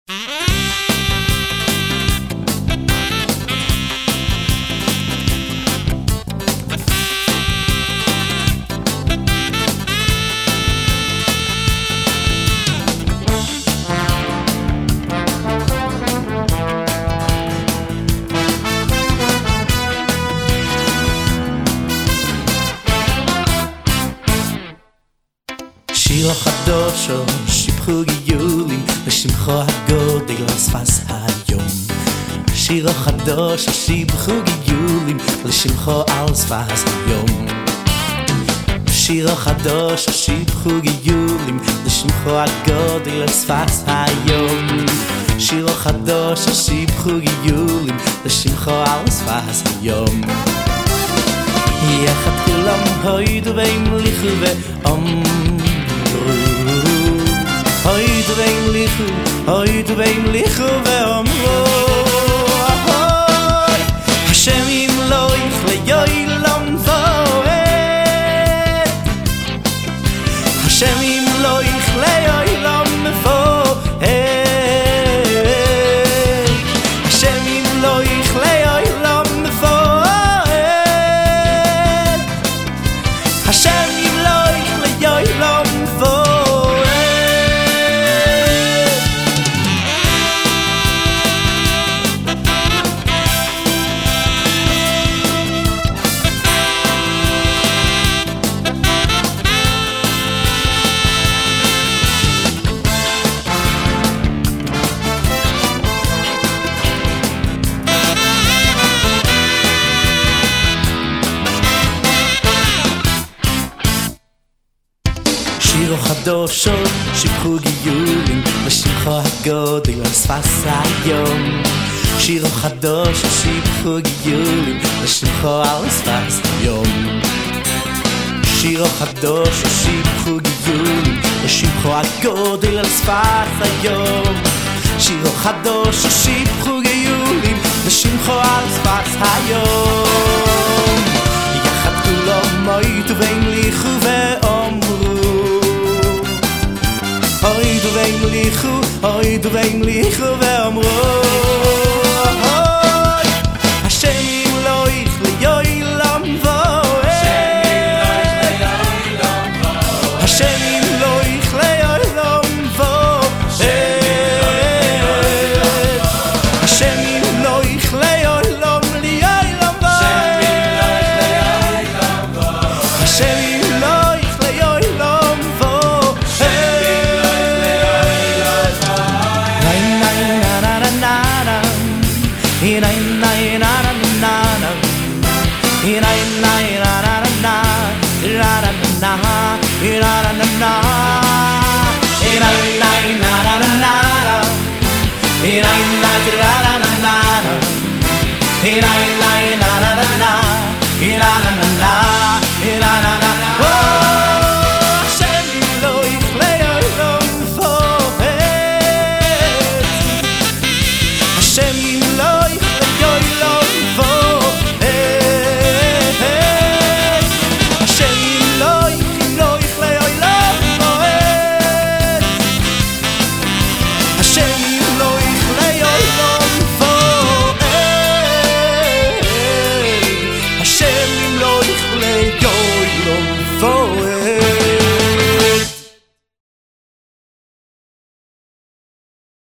שיר חדש שיבחו גיולים לשמחו הגודל על שפת היום שיר חדש שיבחו גיולים לשמחו על שפת היום שיר חדש שיבחו גיולים לשמחו הגודל על שפת היום שיר חדש שיבחו גיולים לשמחו על שפת היום יחד כולם הוידו והמליכו הוידו והמליכו ואמרו השם ימלוך ליילום ועד השם ימלוך ליילום ועד השם ימלוך ליילום ועד השם ימלוך ליילום ועד שיר חדש שיבחו גיולים לשמחו הגודל על שפת היום שיר חדש שיבחו גיולים לשמחו על שפת היום שיר חדש שיבחו גיולים לשמחו הגודל על שפת היום שיר חדש שיבחו גיולים לשמחו על שפת היום יחד כולם מויתו והמליכו ואמרו הוידו והמליכו ואמרו השם ימלוך ליילום ועד השם ימלוך ליילום ועד השם ימלוך ליילום ועד השם ימלוך ליילום ועד na na na